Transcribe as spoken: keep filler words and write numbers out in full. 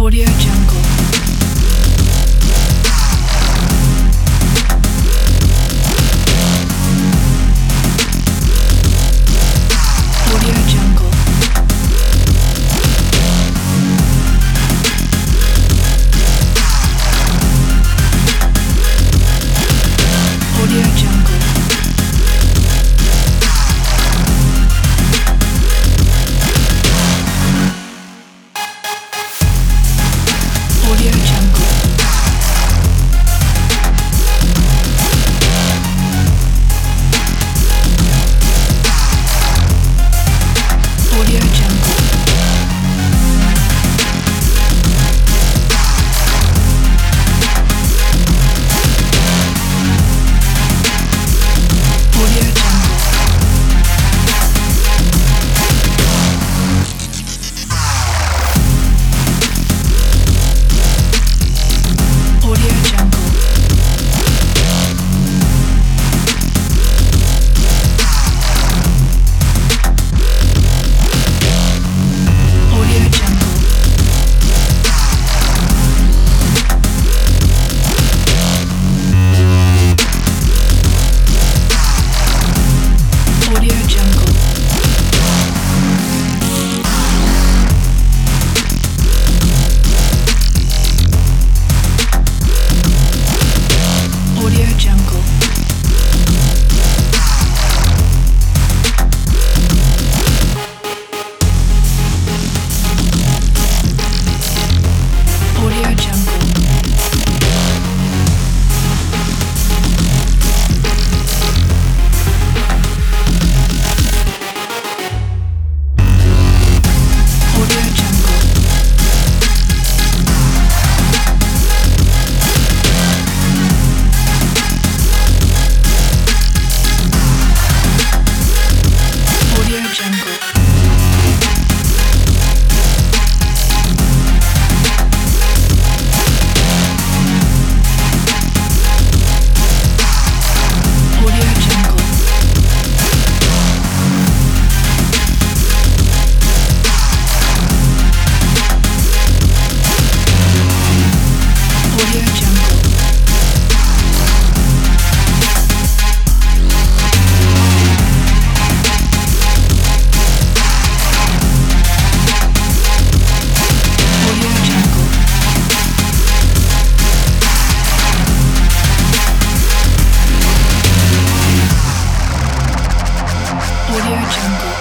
Audio Jungle. Audio Jungle. Audio Jungle. Audio Jungle. Audio Jungle. Audio Jungle. Audio Jungle. Audio Jungle. Audio Jungle. Audio Jungle. Audio Jungle. Audio Jungle. Audio Jungle. Audio Jungle. Audio Jungle. Audio Jungle. Audio Jungle.